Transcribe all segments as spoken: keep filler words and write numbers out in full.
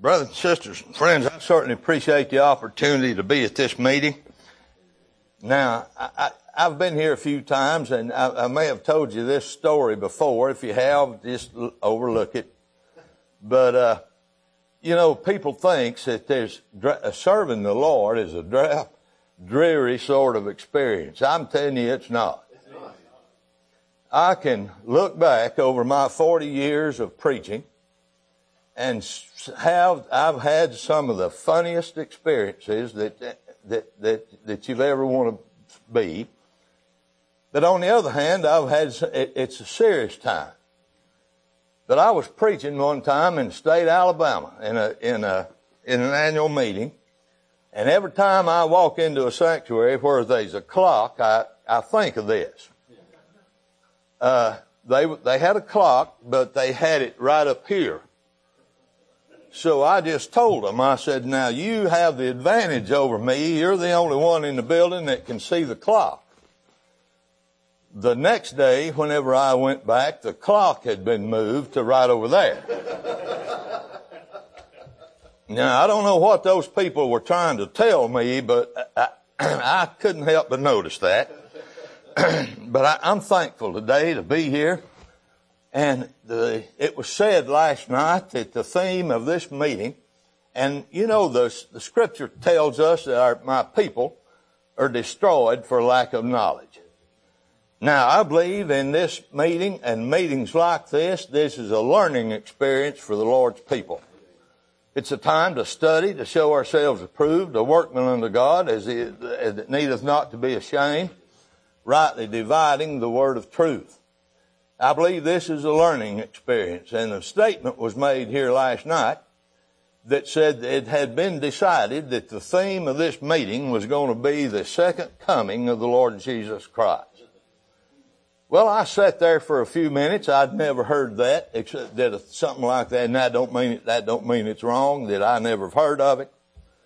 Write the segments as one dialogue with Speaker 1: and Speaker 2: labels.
Speaker 1: Brothers and sisters and friends, I certainly appreciate the opportunity to be at this meeting. Now, I, I, I've been here a few times, and I, I may have told you this story before. If you have, just overlook it. But, uh, you know, people think that there's uh, serving the Lord is a dry, dreary sort of experience. I'm telling you, it's not. I can look back over my forty years of preaching and have, I've had some of the funniest experiences that, that, that, that you've ever want to be. But on the other hand, I've had, it's a serious time. But I was preaching one time in the state of Alabama in a, in a, in an annual meeting. And every time I walk into a sanctuary where there's a clock, I, I think of this. Uh, they, they had a clock, but they had it right up here. So I just told them, I said, now you have the advantage over me. You're the only one in the building that can see the clock. The next day, whenever I went back, the clock had been moved to right over there. Now, I don't know what those people were trying to tell me, but I, I couldn't help but notice that. But I, I'm thankful today to be here. And the, it was said last night that the theme of this meeting, and you know, the, the scripture tells us that our, my people are destroyed for lack of knowledge. Now, I believe in this meeting and meetings like this, this is a learning experience for the Lord's people. It's a time to study, to show ourselves approved, a workman unto God, as it, as it needeth not to be ashamed, rightly dividing the word of truth. I believe this is a learning experience, and a statement was made here last night that said that it had been decided that the theme of this meeting was going to be the second coming of the Lord Jesus Christ. Well, I sat there for a few minutes. I'd never heard that, except that something like that, and that don't mean it, that don't mean it's wrong, that I never have heard of it.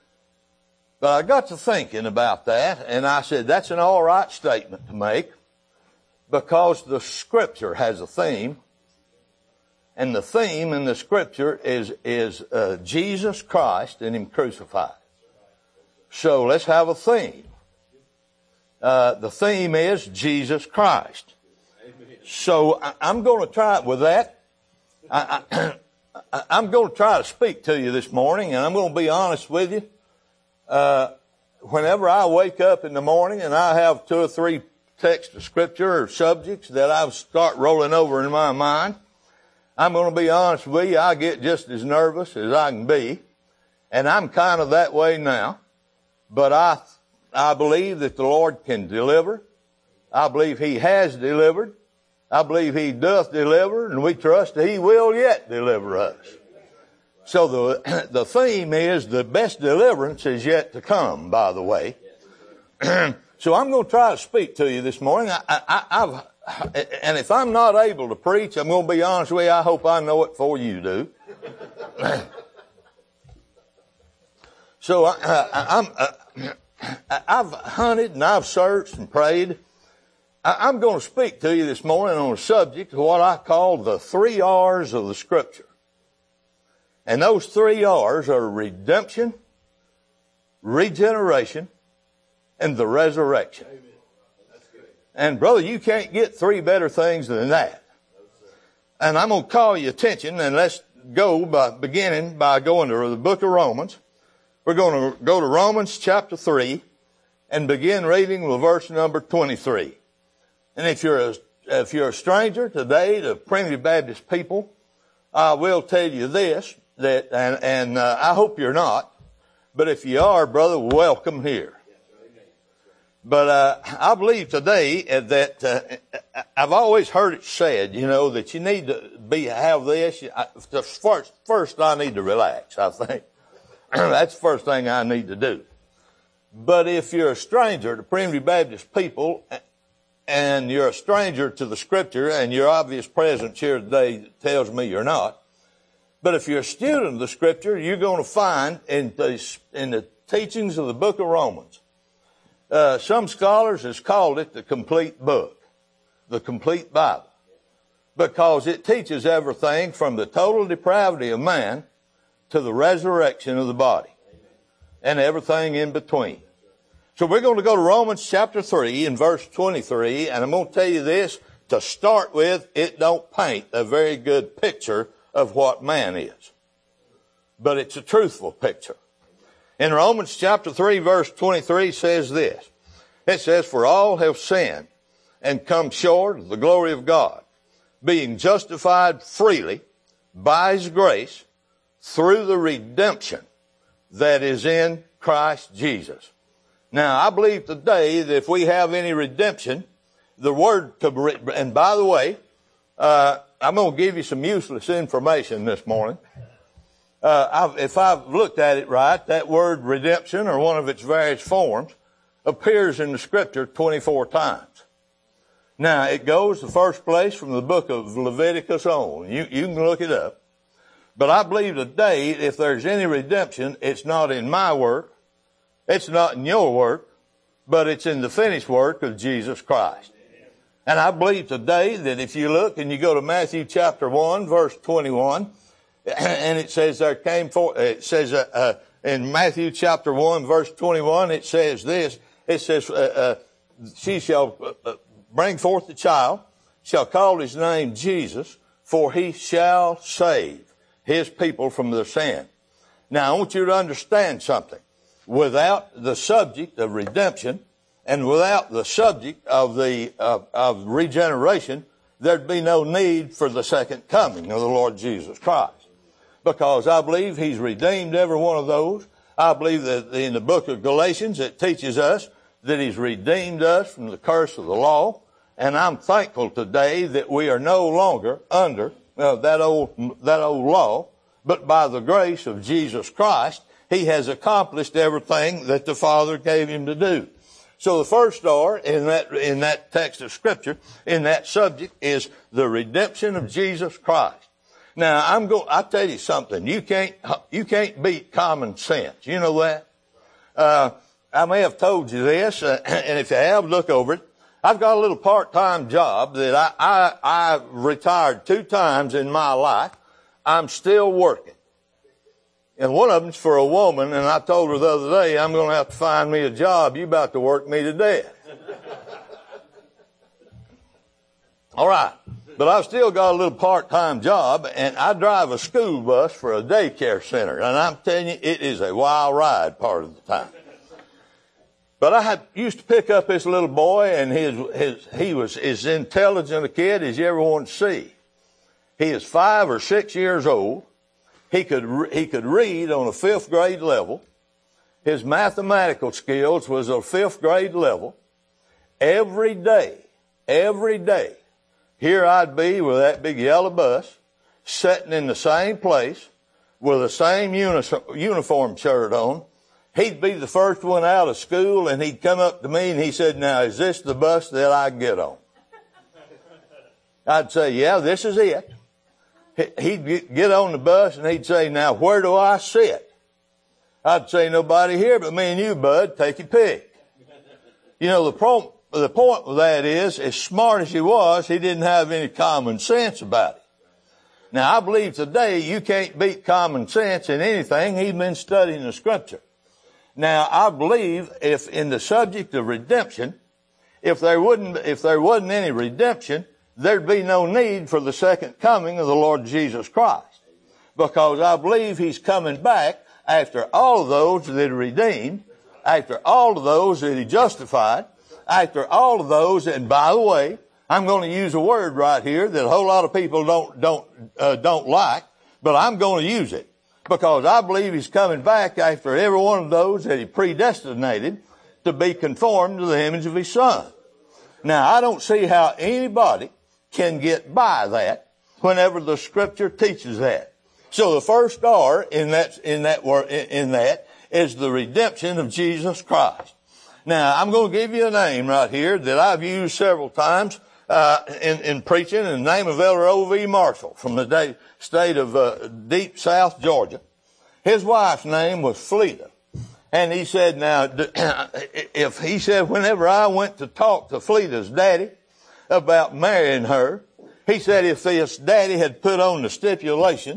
Speaker 1: But I got to thinking about that, and I said, that's an all right statement to make, because the scripture has a theme, and the theme in the scripture is, is uh, Jesus Christ and Him crucified. So let's have a theme. Uh, the theme is Jesus Christ. So I, I'm going to try it with that. I, I, I'm going to try to speak to you this morning, and I'm going to be honest with you. Uh, whenever I wake up in the morning and I have two or three texts of scripture or subjects that I start rolling over in my mind, I'm going to be honest with you, I get just as nervous as I can be. And I'm kind of that way now. But I, I believe that the Lord can deliver. I believe He has delivered. I believe He doth deliver, and we trust He will yet deliver us. So the, the theme is the best deliverance is yet to come, by the way. So I'm going to try to speak to you this morning. I, I, I've, and if I'm not able to preach, I'm going to be honest with you, I hope I know it before you do. So I, I, I'm, uh, I've hunted and I've searched and prayed. I, I'm going to speak to you this morning on a subject of what I call the three R's of the Scripture. And those three R's are redemption, regeneration, and the resurrection. And brother, you can't get three better things than that. And I'm going to call your attention, and let's go by beginning by going to the book of Romans. We're going to go to Romans chapter three and begin reading with verse number twenty-three. And if you're a, if you're a stranger today to Primitive Baptist people, I will tell you this, that, and, and uh, I hope you're not, but if you are, brother, welcome here. But uh, I believe today that uh, I've always heard it said, you know, that you need to be have this. I, first, first, I need to relax. I think that's the first thing I need to do. But if you're a stranger to Primitive Baptist people, and you're a stranger to the Scripture, and your obvious presence here today tells me you're not. But if you're a student of the Scripture, you're going to find in the, in the teachings of the book of Romans. Uh, some scholars has called it the complete book, the complete Bible, because it teaches everything from the total depravity of man to the resurrection of the body and everything in between. So we're going to go to Romans chapter three and verse twenty-three, and I'm going to tell you this. To start with, it don't paint a very good picture of what man is. But it's a truthful picture. In Romans chapter three verse twenty-three says this. It says, for all have sinned and come short of the glory of God, being justified freely by His grace through the redemption that is in Christ Jesus. Now, I believe today that if we have any redemption, the word, to, and by the way, uh, I'm going to give you some useless information this morning. Uh, I've, if I've looked at it right, that word redemption, or one of its various forms, appears in the Scripture twenty-four times. Now, it goes the first place from the book of Leviticus on. You, you can look it up. But I believe today, if there's any redemption, it's not in my work, it's not in your work, but it's in the finished work of Jesus Christ. And I believe today that if you look and you go to Matthew chapter one, verse twenty-one, and it says there came forth, it says uh, uh, in Matthew chapter one, verse twenty-one, it says this, it says, uh, uh, she shall uh, bring forth the child, shall call his name Jesus, for he shall save his people from their sin. Now, I want you to understand something. Without the subject of redemption and without the subject of the of, of regeneration, there'd be no need for the second coming of the Lord Jesus Christ. Because I believe He's redeemed every one of those. I believe that in the book of Galatians it teaches us that He's redeemed us from the curse of the law. And I'm thankful today that we are no longer under uh, that old that old law, but by the grace of Jesus Christ, He has accomplished everything that the Father gave Him to do. So the first R in that in that text of Scripture, in that subject, is the redemption of Jesus Christ. Now, I'm going. I tell you something. You can't. You can't beat common sense. You know that. Uh, I may have told you this, uh, and if you have, look over it. I've got a little part-time job that I, I I retired two times in my life. I'm still working, and one of them's for a woman. And I told her the other day, I'm going to have to find me a job. You about to work me to death. All right. But I've still got a little part-time job, and I drive a school bus for a daycare center. And I'm telling you, it is a wild ride part of the time. But I had, used to pick up this little boy, and his, his, he was as intelligent a kid as you ever want to see. He is five or six years old. He could, re- he could read on a fifth grade level. His mathematical skills was a fifth grade level. Every day, every day, here I'd be with that big yellow bus, sitting in the same place, with the same uni- uniform shirt on. He'd be the first one out of school, and he'd come up to me and he said, now, is this the bus that I get on? I'd say, yeah, this is it. He'd get on the bus and he'd say, now, where do I sit? I'd say, nobody here but me and you, bud. Take your pick. You know, the pro- the point with that is, as smart as he was, he didn't have any common sense about it. Now, I believe today you can't beat common sense in anything. He's been studying the Scripture. Now, I believe if in the subject of redemption, if there wouldn't, if there wasn't any redemption, there'd be no need for the second coming of the Lord Jesus Christ. Because I believe He's coming back after all of those that He redeemed, after all of those that He justified, after all of those, and by the way, I'm going to use a word right here that a whole lot of people don't, don't, uh, don't like, but I'm going to use it. Because I believe He's coming back after every one of those that He predestinated to be conformed to the image of His Son. Now, I don't see how anybody can get by that whenever the Scripture teaches that. So the first R in that, in that word, in that is the redemption of Jesus Christ. Now, I'm going to give you a name right here that I've used several times uh, in, in preaching, in the name of Elder O V Marshall from the day, state of uh, deep South Georgia. His wife's name was Fleta. And he said, now, if he said, whenever I went to talk to Fleta's daddy about marrying her, he said if his daddy had put on the stipulations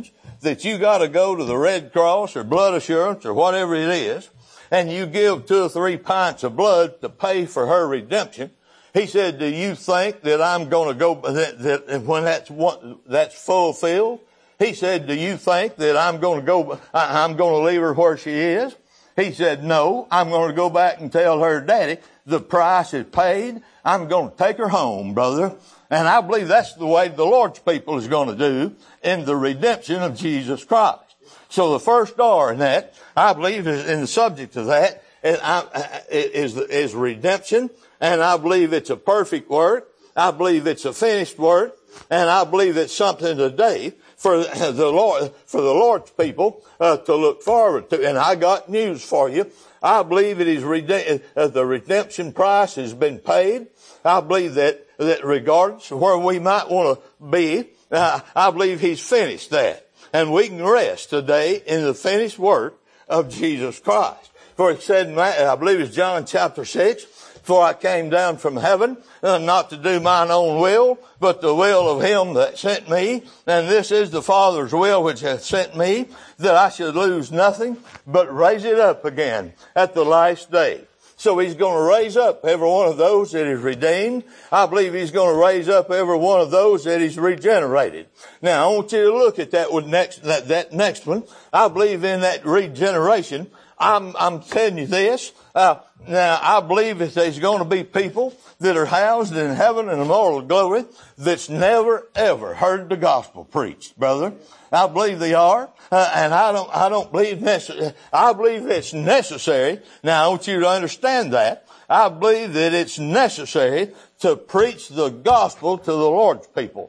Speaker 1: that you got to go to the Red Cross or Blood Assurance or whatever it is, and you give two or three pints of blood to pay for her redemption. He said, do you think that I'm going to go, that, that when that's one, that's fulfilled? He said, do you think that I'm going to go, I'm going to leave her where she is? He said, no, I'm going to go back and tell her daddy the price is paid. I'm going to take her home, brother. And I believe that's the way the Lord's people is going to do in the redemption of Jesus Christ. So the first R in that, I believe, is in the subject of that, is, is redemption. And I believe it's a perfect work. I believe it's a finished work. And I believe it's something today for the Lord, for the Lord's people uh, to look forward to. And I got news for you. I believe it is rede- uh, the redemption price has been paid. I believe that, that regardless of where we might want to be, uh, I believe He's finished that. And we can rest today in the finished work of Jesus Christ. For it said, in, I believe it's John chapter six, for I came down from heaven, uh, not to do mine own will, but the will of Him that sent me. And this is the Father's will which hath sent me, that I should lose nothing, but raise it up again at the last day. So He's going to raise up every one of those that is redeemed. I believe He's going to raise up every one of those that is regenerated. Now, I want you to look at that one next, that, that next one. I believe in that regeneration. I'm, I'm telling you this. Uh, now, I believe that there's going to be people that are housed in heaven and immortal glory that's never, ever heard the gospel preached, brother. I believe they are, uh, and I don't, I don't believe necessary. I believe it's necessary. Now, I want you to understand that. I believe that it's necessary to preach the gospel to the Lord's people.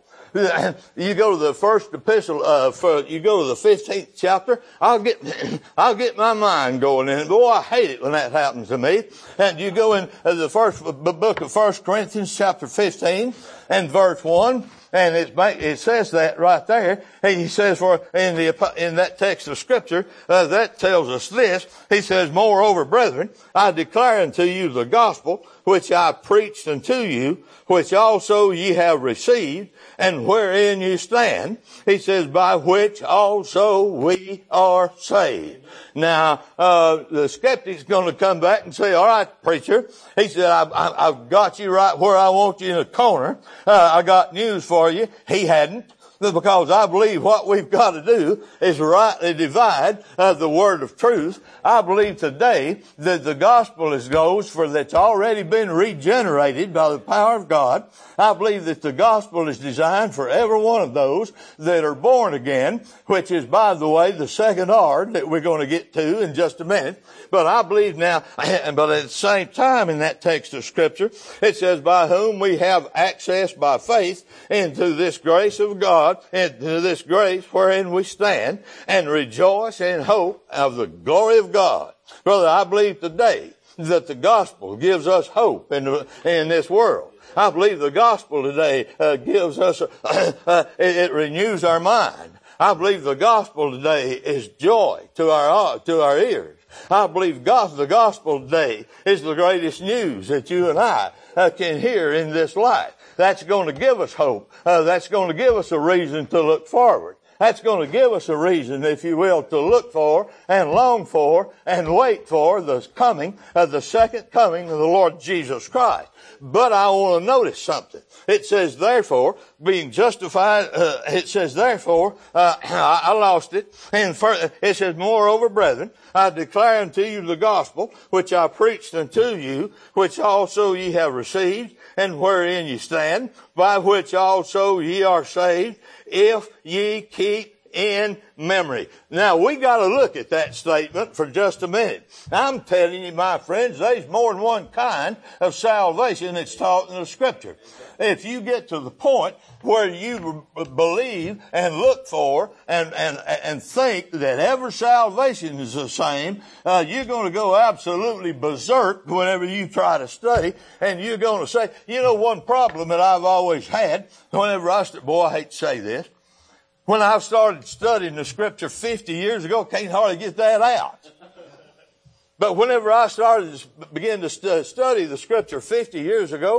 Speaker 1: You go to the first epistle, uh, for, you go to the fifteenth chapter, I'll get, I'll get my mind going in. Boy, I hate it when that happens to me. And you go in uh, the first book of First Corinthians chapter fifteen and verse one. And it, it says that right there. And he says, for in the in that text of Scripture, uh, that tells us this. He says, moreover, brethren, I declare unto you the gospel which I preached unto you, which also ye have received, and wherein you stand. He says, by which also we are saved. Now, uh, the skeptic's going to come back and say, all right, preacher. He said, I, I, I've got you right where I want you in the corner. Uh, I got news for you. He hadn't. Because I believe what we've got to do is rightly divide uh, the word of truth. I believe today that the gospel is goes for that's already been regenerated by the power of God. I believe that the gospel is designed for every one of those that are born again, which is, by the way, the second R that we're going to get to in just a minute. But I believe now, but at the same time in that text of Scripture, it says, by whom we have access by faith into this grace of God, into this grace wherein we stand, and rejoice in hope of the glory of God. Brother, I believe today that the gospel gives us hope in, in this world. I believe the gospel today uh, gives us, uh, uh, it, it renews our mind. I believe the gospel today is joy to our, to our ears. I believe God, the gospel today is the greatest news that you and I uh, can hear in this life. That's going to give us hope. Uh, that's going to give us a reason to look forward. That's going to give us a reason, if you will, to look for and long for and wait for the coming of the second coming of the Lord Jesus Christ. But I want to notice something. It says, therefore, being justified, uh, it says, therefore, uh, I, I lost it. And for, it says, moreover, brethren, I declare unto you the gospel, which I preached unto you, which also ye have received, and wherein ye stand, by which also ye are saved, if ye keep in memory. Now, we got to look at that statement for just a minute. I'm telling you, my friends, there's more than one kind of salvation that's taught in the Scripture. If you get to the point where you believe and look for and and and think that every salvation is the same, uh, you're going to go absolutely berserk whenever you try to study, and you're going to say, you know, one problem that I've always had whenever I st- boy, I hate to say this. When I started studying the Scripture fifty years ago, can't hardly get that out. But whenever I started to begin to st- study the Scripture fifty years ago,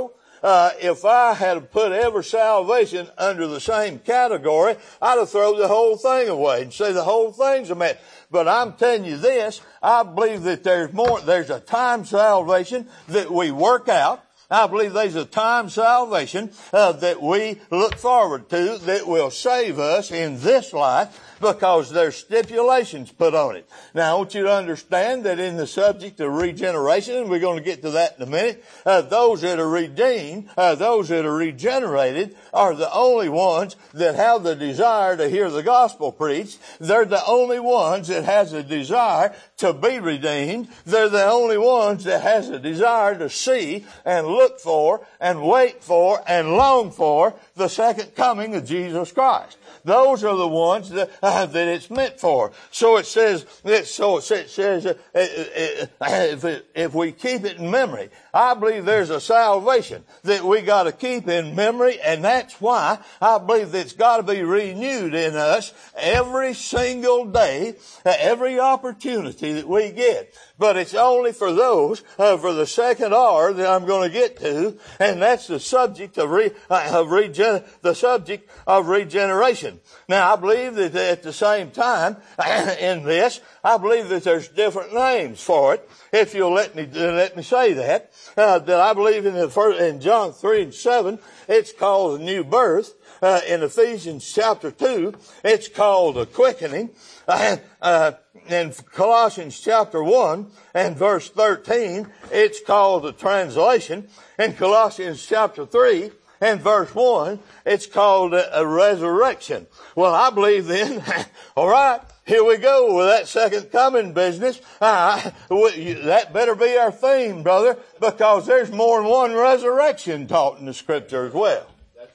Speaker 1: Uh, if I had put every salvation under the same category, I'd have thrown the whole thing away and say the whole thing's a mess. But I'm telling you this, I believe that there's more, there's a time salvation that we work out. I believe there's a time salvation uh, that we look forward to that will save us in this life, because there's stipulations put on it. Now, I want you to understand that in the subject of regeneration, and we're going to get to that in a minute, uh, those that are redeemed, uh, those that are regenerated, are the only ones that have the desire to hear the gospel preached. They're the only ones that has a desire to be redeemed. They're the only ones that has a desire to see and look for and wait for and long for the second coming of Jesus Christ. Those are the ones that, uh, that it's meant for. So it says, it, so it says, uh, uh, uh, if, it, if we keep it in memory, I believe there's a salvation that we got to keep in memory, and that's why I believe that it's got to be renewed in us every single day, uh, every opportunity that we get. But it's only for those, uh, for the second R that I'm going to get to, and that's the subject of, re, uh, of regen, the subject of regeneration. Now, I believe that at the same time, in this, I believe that there's different names for it. If you'll let me let me say that, uh, that I believe in the first, in John three and seven, it's called a new birth. Uh, in Ephesians chapter two, it's called a quickening. Uh, uh, in Colossians chapter one and verse thirteen, it's called a translation. In Colossians chapter three and verse one, it's called a, a resurrection. Well, I believe then, all right, here we go with that second coming business. Uh, that better be our theme, brother, because there's more than one resurrection taught in the scripture as well.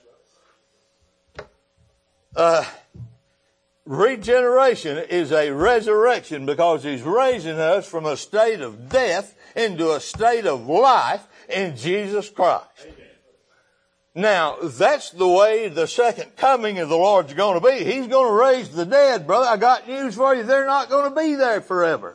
Speaker 1: Uh, regeneration is a resurrection because he's raising us from a state of death into a state of life in Jesus Christ. Amen. Now, that's the way the second coming of the Lord's going to be. He's going to raise the dead, brother. I got news for you. They're not going to be there forever.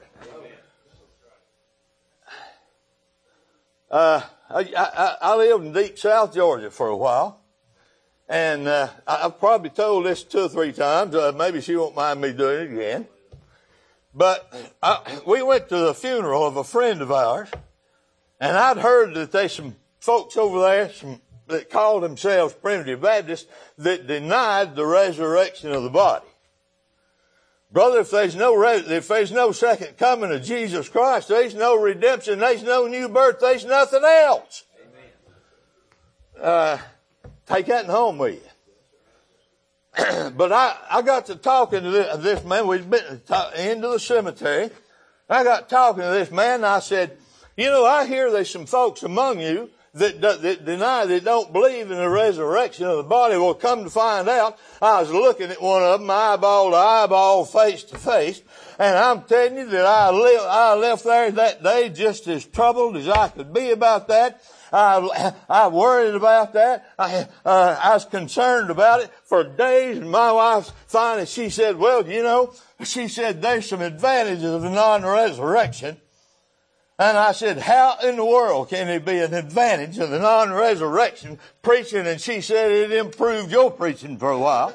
Speaker 1: Uh, I, I, I lived in deep South Georgia for a while. And uh, I've probably told this two or three times. Uh, maybe she won't mind me doing it again. But I, we went to the funeral of a friend of ours, and I'd heard that there's some folks over there some, that called themselves Primitive Baptists that denied the resurrection of the body. Brother, if there's no res- if there's no second coming of Jesus Christ, there's no redemption, there's no new birth, there's nothing else. Amen. Uh, Take that home with you. But I, I got to talking to this, this man. We'd been into the cemetery. I got talking to this man, and I said, you know, I hear there's some folks among you that, that, that deny, that don't believe in the resurrection of the body. Well, come to find out, I was looking at one of them, eyeball to eyeball, face to face, and I'm telling you that I, li- I left there that day just as troubled as I could be about that. I, I worried about that. I, uh, I was concerned about it for days. And my wife finally, she said, well, you know, she said, there's some advantages of the non-resurrection. And I said, how in the world can there be an advantage of the non-resurrection preaching? And she said, it improved your preaching for a while.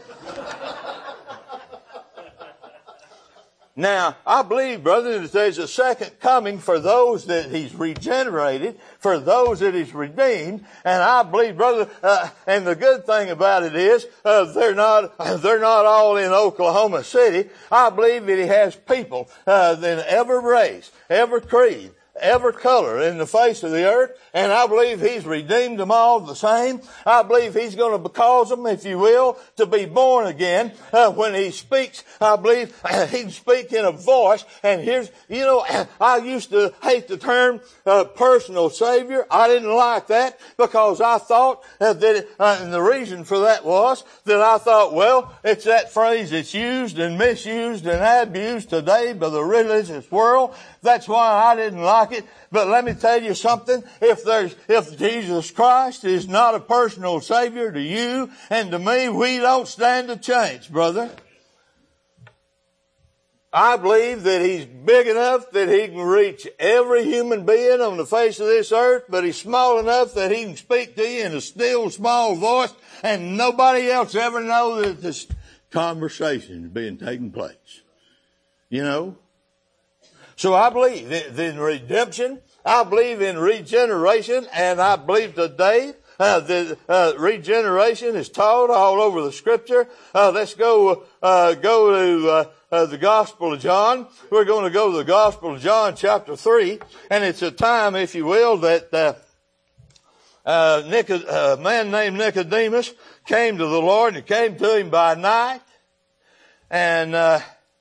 Speaker 1: Now, I believe, brother, that there's a second coming for those that he's regenerated, for those that he's redeemed, and I believe, brother, uh, and the good thing about it is, uh, they're not, they're not all in Oklahoma City. I believe that he has people, uh, in every race, every creed, every color in the face of the earth, and I believe he's redeemed them all the same. I believe he's going to cause them, if you will, to be born again. Uh, when he speaks, I believe uh, he can speak in a voice. And here's, you know, I used to hate the term uh, personal savior. I didn't like that because I thought uh, that, it, uh, and the reason for that was that I thought, well, it's that phrase that's used and misused and abused today by the religious world. That's why I didn't like it. But let me tell you something. If there's, if Jesus Christ is not a personal savior to you and to me, we don't stand a chance, brother. I believe that he's big enough that he can reach every human being on the face of this earth, but he's small enough that he can speak to you in a still small voice and nobody else ever know that this conversation is being taken place. You know? So I believe in redemption. I believe in regeneration, and I believe today Uh, the uh, regeneration is taught all over the Scripture. Uh, let's go uh, go to uh, uh, the Gospel of John. We're going to go to the Gospel of John, chapter three, and it's a time, if you will, that uh, uh, Nicod- a man named Nicodemus came to the Lord, and he came to him by night, and uh,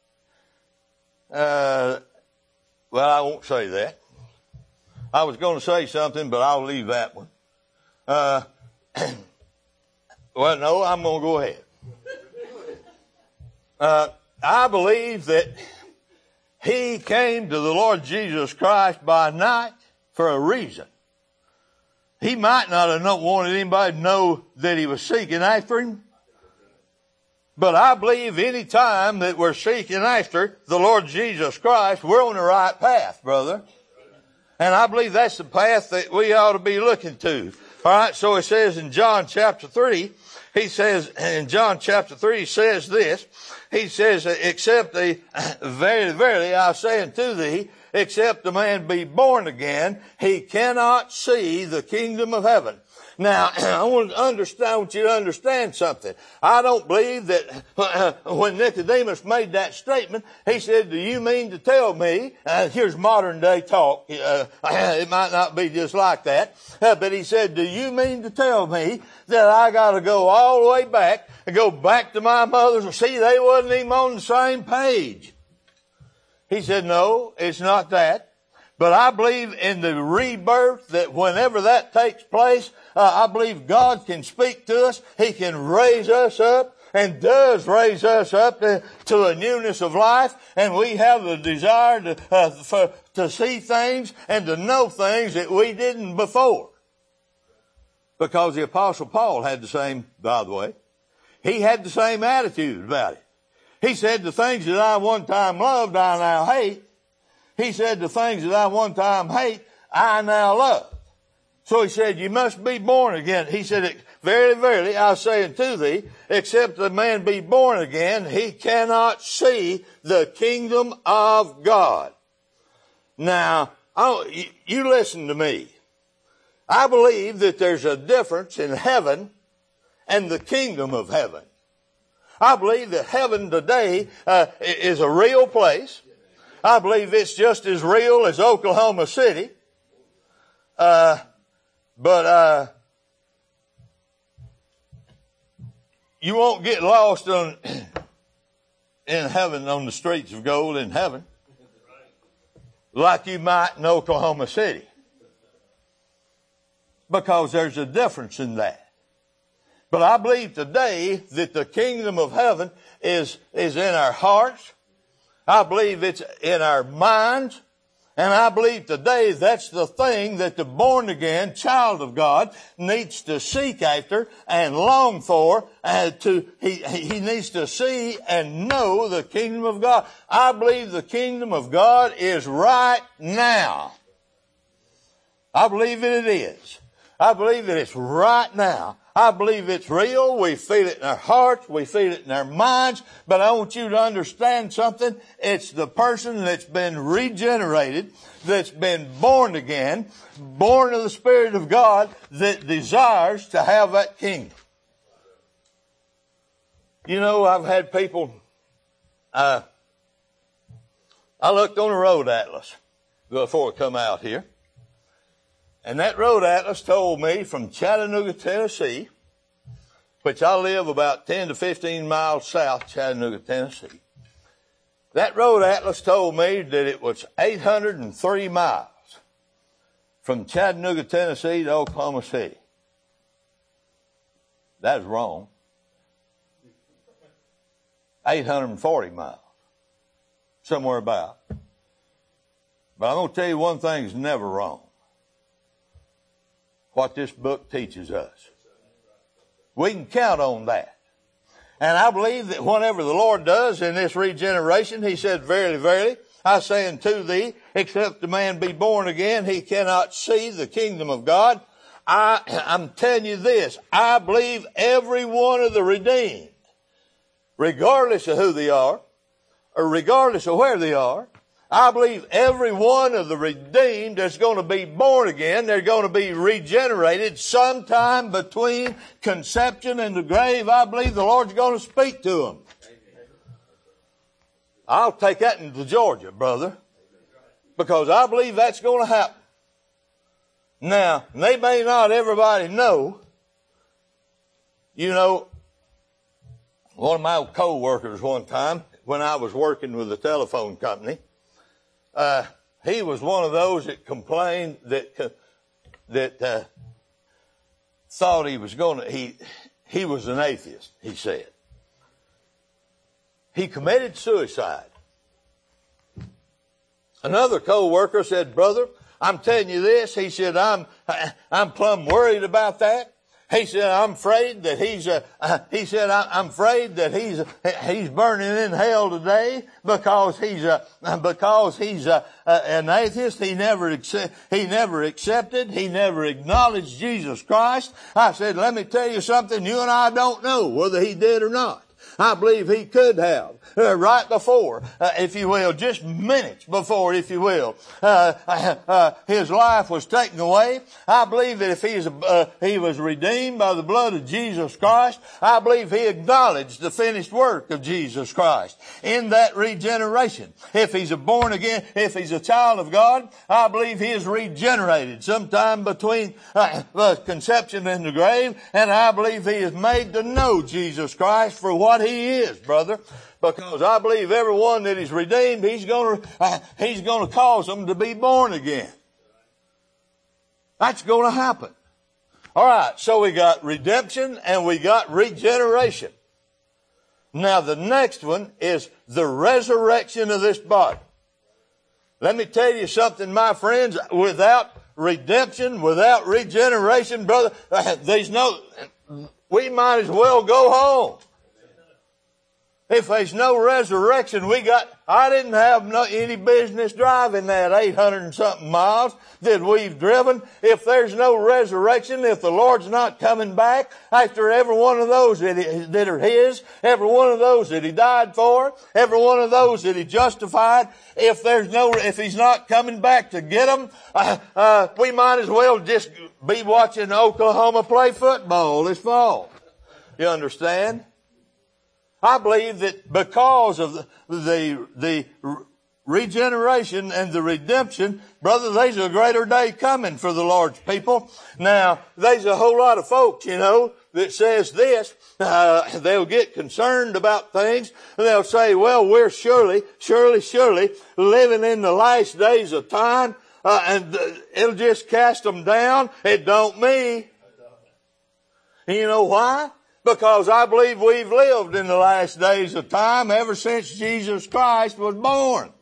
Speaker 1: uh, well, I won't say that. I was going to say something, but I'll leave that one. Uh, well, no, I'm going to go ahead. Uh, I believe that he came to the Lord Jesus Christ by night for a reason. He might not have not wanted anybody to know that he was seeking after him. But I believe any time that we're seeking after the Lord Jesus Christ, we're on the right path, brother. And I believe that's the path that we ought to be looking to. All right, so it says in John chapter three, he says, in John chapter three, he says this, he says, except the, verily, verily, I say unto thee, except a man be born again, he cannot see the kingdom of heaven. Now, I want to understand, I want you to understand something. I don't believe that uh, when Nicodemus made that statement, he said, do you mean to tell me, uh, here's modern day talk, uh, it might not be just like that, uh, but he said, do you mean to tell me that I got to go all the way back and go back to my mother's? See, they wasn't even on the same page. He said, no, it's not that. But I believe in the rebirth, that whenever that takes place, uh, I believe God can speak to us. He can raise us up and does raise us up to, to a newness of life. And we have the desire to, uh, for, to see things and to know things that we didn't before. Because the Apostle Paul had the same, by the way, he had the same attitude about it. He said, the things that I one time loved, I now hate. He said, the things that I one time hate, I now love. So he said, you must be born again. He said, verily, verily, I say unto thee, except a man be born again, he cannot see the kingdom of God. Now, I, you listen to me. I believe that there's a difference in heaven and the kingdom of heaven. I believe that heaven today uh, is a real place. I believe it's just as real as Oklahoma City. Uh, but, uh, you won't get lost on, in heaven on the streets of gold in heaven like you might in Oklahoma City. Because there's a difference in that. But I believe today that the kingdom of heaven is, is in our hearts. I believe it's in our minds. And I believe today that's the thing that the born again child of God needs to seek after and long for. And to, he, he needs to see and know the kingdom of God. I believe the kingdom of God is right now. I believe that it is. I believe that it's right now. I believe it's real. We feel it in our hearts. We feel it in our minds. But I want you to understand something. It's the person that's been regenerated, that's been born again, born of the Spirit of God, that desires to have that kingdom. You know, I've had people, uh, I looked on the road atlas before I come out here. And that road atlas told me from Chattanooga, Tennessee, which I live about ten to fifteen miles south of Chattanooga, Tennessee. That road atlas told me that it was eight hundred three miles from Chattanooga, Tennessee to Oklahoma City. That's wrong. eight hundred forty miles. Somewhere about. But I'm going to tell you one thing is never wrong. What this book teaches us. We can count on that. And I believe that whatever the Lord does in this regeneration, he said, verily, verily, I say unto thee, except a man be born again, he cannot see the kingdom of God. I, I'm telling you this, I believe every one of the redeemed, regardless of who they are, or regardless of where they are, I believe every one of the redeemed that's going to be born again, they're going to be regenerated sometime between conception and the grave. I believe the Lord's going to speak to them. I'll take that into Georgia, brother, because I believe that's going to happen. Now, they may not everybody know, you know, one of my old co-workers one time, when I was working with a telephone company, Uh, he was one of those that complained that, uh, that, uh, thought he was going to, he, he was an atheist, he said. He committed suicide. Another co-worker said, brother, I'm telling you this. He said, I'm, I'm plumb worried about that. He said, I'm afraid that he's, uh, uh, he said, I'm afraid that he's, he's burning in hell today because he's, uh, because he's, uh, uh, an atheist. He never accept, he never accepted, he never acknowledged Jesus Christ. I said, let me tell you something. You and I don't know whether he did or not. I believe he could have, uh, right before, uh, if you will, just minutes before, if you will, uh, uh, his life was taken away. I believe that if he, is, uh, he was redeemed by the blood of Jesus Christ, I believe he acknowledged the finished work of Jesus Christ in that regeneration. If he's a born again, if he's a child of God, I believe he is regenerated sometime between uh, uh, conception and the grave, and I believe he is made to know Jesus Christ for what he is, brother, because I believe everyone that is redeemed, he's going to, uh, he's going to cause them to be born again. That's going to happen. All right. So we got redemption and we got regeneration. Now the next one is the resurrection of this body. Let me tell you something, my friends, without redemption, without regeneration, brother, uh, there's no, we might as well go home. If there's no resurrection, we got, I didn't have no, any business driving that eight hundred and something miles that we've driven. If there's no resurrection, if the Lord's not coming back after every one of those that, he, that are his, every one of those that he died for, every one of those that he justified, if there's no, if he's not coming back to get them, uh, uh, we might as well just be watching Oklahoma play football this fall. You understand? I believe that because of the, the, the regeneration and the redemption, brother, there's a greater day coming for the Lord's people. Now, there's a whole lot of folks, you know, that says this, uh, they'll get concerned about things and they'll say, well, we're surely, surely, surely living in the last days of time, uh, and uh, it'll just cast them down. It don't me. And you know why? Because I believe we've lived in the last days of time ever since Jesus Christ was born.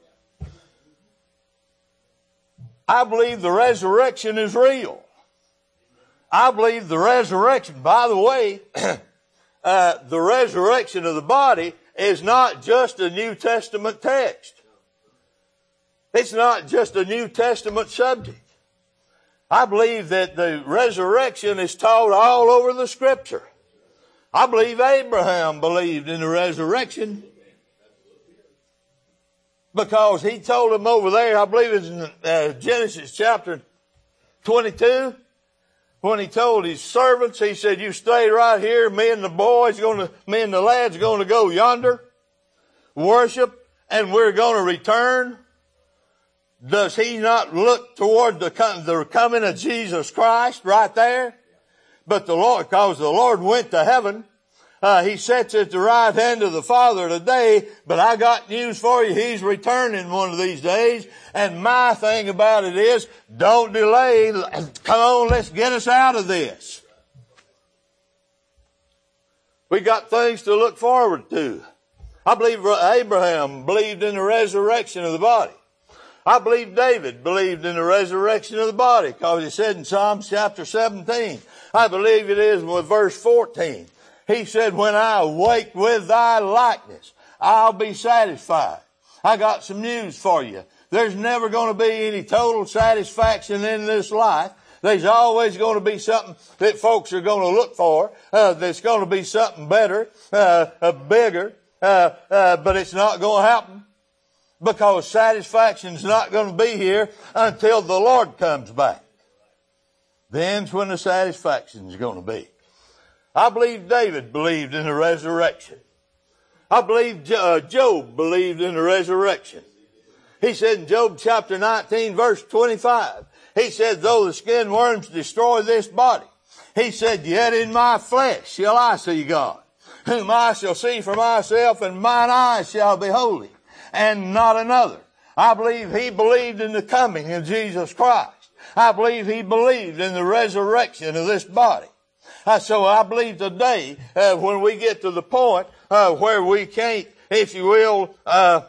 Speaker 1: I believe the resurrection is real. I believe the resurrection, by the way, uh, the resurrection of the body is not just a New Testament text. It's not just a New Testament subject. I believe that the resurrection is taught all over the Scripture. I believe Abraham believed in the resurrection because he told him over there, I believe it's in uh, Genesis chapter twenty-two, when he told his servants, he said, you stay right here, me and the boys going to, me and the lads going to go yonder, worship, and we're going to return. Does he not look toward the, the coming of Jesus Christ right there? But the Lord, because the Lord went to heaven, uh, he sits at the right hand of the Father today, but I got news for you. He's returning one of these days. And my thing about it is, don't delay. Come on, let's get us out of this. We got things to look forward to. I believe Abraham believed in the resurrection of the body. I believe David believed in the resurrection of the body because he said in Psalms chapter seventeen, I believe it is with verse fourteen. He said, when I awake with thy likeness, I'll be satisfied. I got some news for you. There's never going to be any total satisfaction in this life. There's always going to be something that folks are going to look for. Uh, there's going to be something better, uh, uh bigger, uh, uh, but it's not going to happen because satisfaction's not going to be here until the Lord comes back. Then's when the satisfaction's going to be. I believe David believed in the resurrection. I believe uh, Job believed in the resurrection. He said in Job chapter nineteen verse twenty-five, he said, though the skin worms destroy this body, he said, yet in my flesh shall I see God, whom I shall see for myself, and mine eyes shall behold him, and not another. I believe he believed in the coming of Jesus Christ. I believe he believed in the resurrection of this body. Uh, so I believe today, uh, when we get to the point uh, where we can't, if you will, uh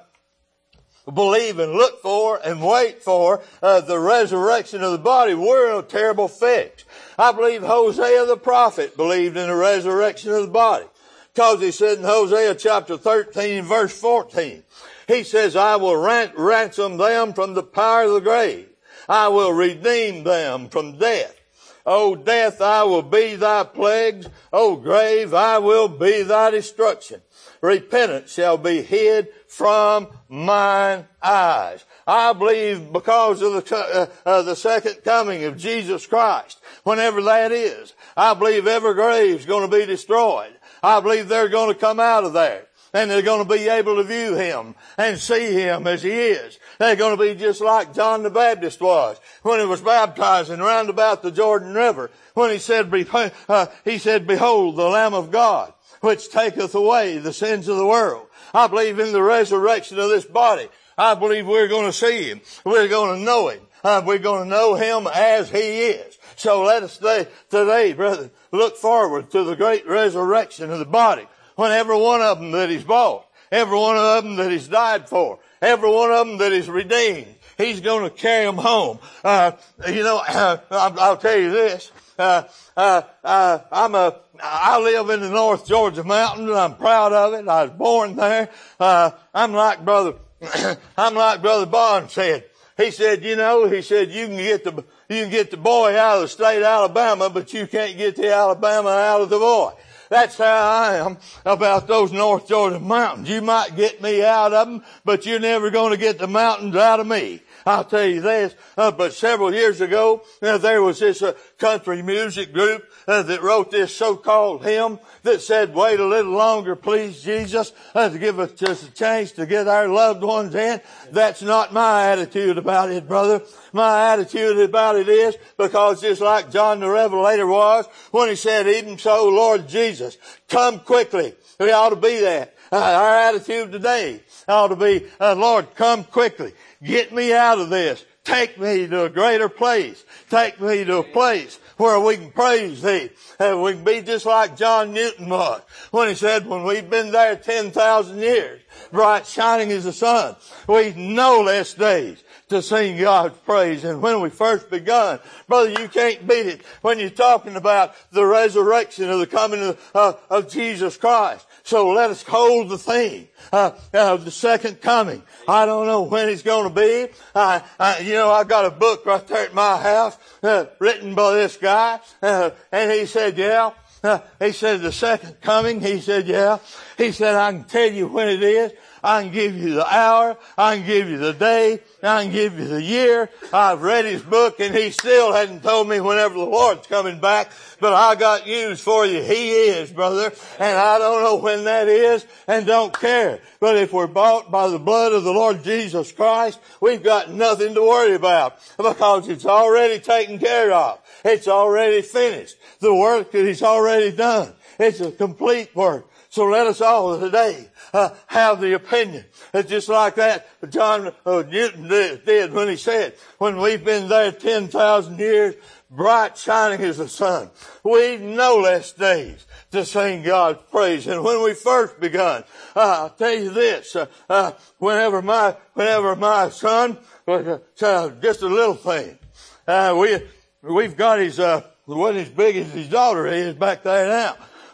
Speaker 1: believe and look for and wait for uh, the resurrection of the body, we're in a terrible fix. I believe Hosea the prophet believed in the resurrection of the body, because he said in Hosea chapter thirteen verse fourteen, he says, I will ran- ransom them from the power of the grave. I will redeem them from death. O death, I will be thy plagues. O grave, I will be thy destruction. Repentance shall be hid from mine eyes. I believe because of the, uh, uh, the second coming of Jesus Christ, whenever that is, I believe every grave is going to be destroyed. I believe they're going to come out of there, and they're going to be able to view him and see him as he is. They're going to be just like John the Baptist was when he was baptizing round about the Jordan River, when he said, uh, he said, behold the Lamb of God, which taketh away the sins of the world. I believe in the resurrection of this body. I believe we're going to see him. We're going to know him. Uh, we're going to know him as he is. So let us today, today, brother, look forward to the great resurrection of the body, when every one of them that he's bought, every one of them that he's died for, every one of them that he's redeemed, he's going to carry them home. Uh, you know, uh, I'll, I'll tell you this. Uh, uh, uh, I'm a, I live in the North Georgia mountains. I'm proud of it. I was born there. Uh, I'm like brother, I'm like brother Bond said. He said, you know, he said, you can get the, you can get the boy out of the state of Alabama, but you can't get the Alabama out of the boy. That's how I am about those North Georgia mountains. You might get me out of them, but you're never going to get the mountains out of me. I'll tell you this, uh, but several years ago, uh, there was this uh, country music group uh, that wrote this so-called hymn that said, wait a little longer, please, Jesus, uh, to give us just a chance to get our loved ones in. That's not my attitude about it, brother. My attitude about it is, because just like John the Revelator was, when he said, even so, Lord Jesus, come quickly. We ought to be that. Uh, our attitude today ought to be, uh, Lord, come quickly. Get me out of this. Take me to a greater place. Take me to a place where we can praise thee. And we can be just like John Newton was when he said, when we've been there ten thousand years, bright shining as the sun, we've no less days to sing God's praise. And when we first begun, brother, you can't beat it when you're talking about the resurrection of the coming of, uh, of Jesus Christ. So let us hold the theme uh, of the second coming. I don't know when it's going to be. I, I, you know, I got a book right there at my house uh, written by this guy, uh, and he said, yeah. Uh, he said the second coming. He said, yeah. He said, I can tell you when it is. I can give you the hour. I can give you the day. I can give you the year. I've read his book, and he still hadn't told me whenever the Lord's coming back. But I got news for you. He is, brother. And I don't know when that is and don't care. But if we're bought by the blood of the Lord Jesus Christ, we've got nothing to worry about because it's already taken care of. It's already finished. The work that he's already done. It's a complete work. So let us all today uh, have the opinion. It's just like that John uh, Newton did, did when he said, when we've been there ten thousand years, bright shining as the sun, we've no less days to sing God's praise. And when we first begun, uh, I'll tell you this, uh, uh, whenever my, whenever my son was uh, just a little thing, uh, we, we've got his, uh, wasn't as big as his daughter is back there now.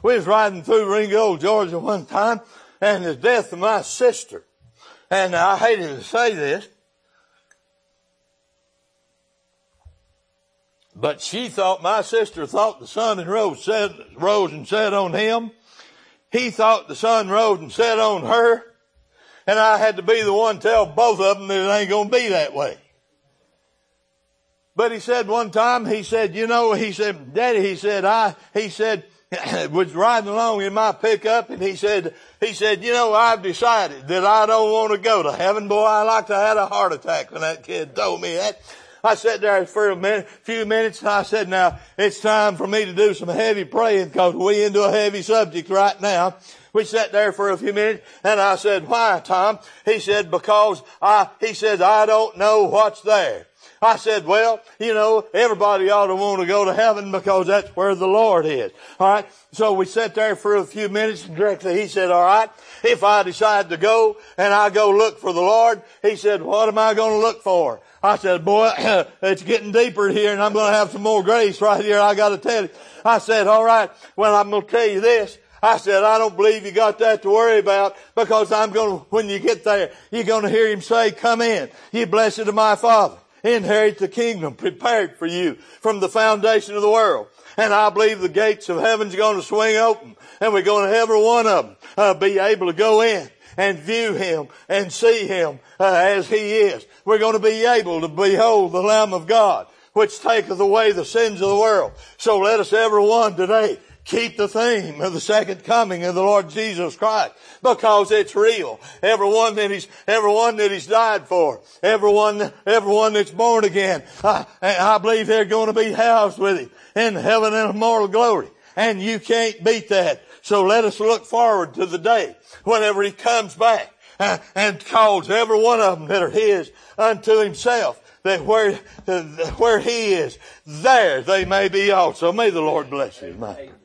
Speaker 1: we was riding through Ringgold, Georgia one time, and the death of my sister. And I hated to say this, but she thought, my sister thought the sun and rose, set, rose and set on him. He thought the sun rose and set on her. And I had to be the one to tell both of them that it ain't going to be that way. But he said one time, he said, you know, he said, Daddy, he said, I, he said, was riding along in my pickup, and he said, he said, you know, I've decided that I don't want to go to heaven. Boy, I like to have a heart attack when that kid told me that. I sat there for a minute, few minutes, and I said, now, it's time for me to do some heavy praying, because we into a heavy subject right now. We sat there for a few minutes, and I said, why, Tom? He said, because I, he said, I don't know what's there. I said, well, you know, everybody ought to want to go to heaven because that's where the Lord is. All right. So we sat there for a few minutes, and directly he said, all right, if I decide to go and I go look for the Lord, he said, what am I going to look for? I said, boy, it's getting deeper here, and I'm going to have some more grace right here. I got to tell you. I said, all right, well, I'm going to tell you this. I said, I don't believe you got that to worry about, because I'm going to, when you get there, you're going to hear him say, come in, ye blessed of my Father. Inherit the kingdom prepared for you from the foundation of the world. And I believe the gates of heaven's going to swing open, and we're going to, every one of them, uh, be able to go in and view him and see him uh, as he is. We're going to be able to behold the Lamb of God, which taketh away the sins of the world. So let us, every one today, keep the theme of the second coming of the Lord Jesus Christ, because it's real. Everyone that he's, everyone that he's died for, everyone, everyone that's born again, I, I believe they're going to be housed with him in heaven in immortal glory. And you can't beat that. So let us look forward to the day whenever he comes back uh, and calls every one of them that are his unto himself, that where, uh, where he is, there they may be also. May the Lord bless you. Amen.